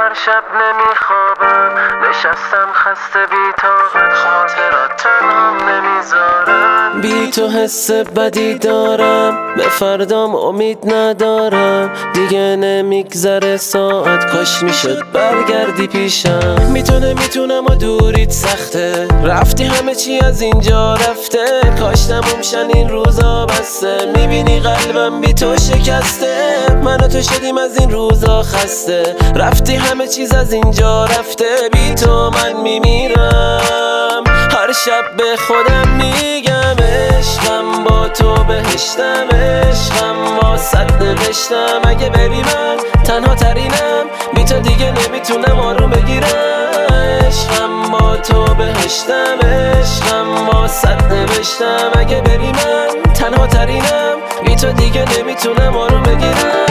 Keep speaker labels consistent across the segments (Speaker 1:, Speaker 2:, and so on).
Speaker 1: هر شب نمیخوابم، نشستم خسته بی‌طاقت، خاطرات تنهام نمیذارم.
Speaker 2: بی تو حس بدی دارم، به فردام امید ندارم. دیگه نمیگذره ساعت، کاش میشد برگردی پیشم. میتونم و دوریت سخته، رفتی همه چی از اینجا رفته. کاش تموم این روزا بسته، میبینی قلبم بی تو شکسته. من و تو شدیم از این روزا خسته، رفتی همه چیز از اینجا رفته. بی تو من میمیرم، هر شب به خودم میگم عشقم با تو بهشتم، عشقم واسط نوشتم. اگه بری من تنها ترینم، بی تو دیگه نمیتونم آروم بگیرم. عشقم با تو بهشتم، عشقم واسط نوشتم. اگه بری من تنها ترینم، بی تو دیگه نمیتونم آروم بگیرم.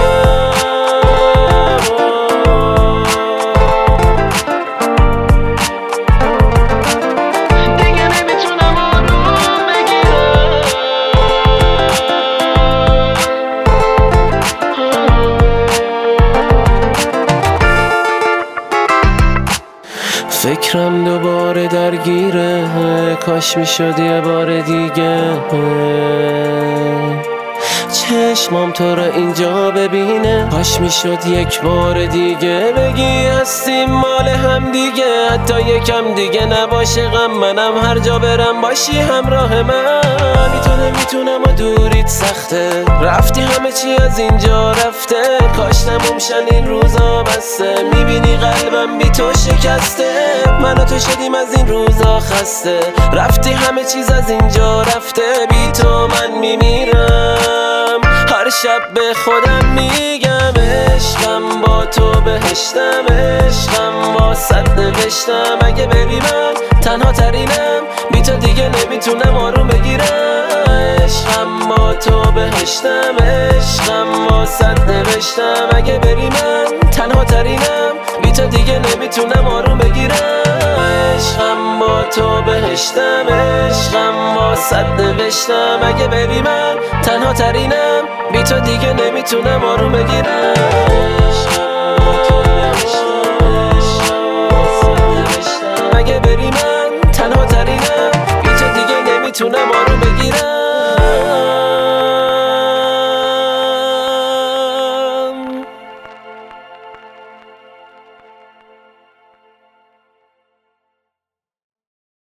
Speaker 2: فکرم دوباره درگیره، کاش میشد یه بار دیگه چشمام تو رو اینجا ببینه. کاش میشد یک بار دیگه بگی هستیم مال هم دیگه. حتی یکم دیگه نباشه غم، منم هر جا برم باشی همراه من. میتونم و دوریت سخته، رفتی همه چی از اینجا رفته. کاش تموم این روزا بسته، میبینی قلبم بی تو شکسته. من و تو شدیم از این روزا خسته، رفتی همه چیز از اینجا رفته. بی تو من میمیرم، هر شب به خودم میگم عشقم با تو بهشتم، عشقم واسط نوشتم. اگه بری من تنها ترینم، بی تو دیگه نمیتونم آروم بگیرم. عشقم با تو بهشتم، عشقم واسط نوشتم. اگه بری من تنها ترینم، بی تو دیگه نمیتونم آروم بگیرم. عشقم با تو بهشتم، عشقم واسط نوشتم. اگه بری من تنها ترینم، بی تو دیگه نمیتونم آروم بگیرم. اگه بری من تنها ترینم، بی تو دیگه نمیتونم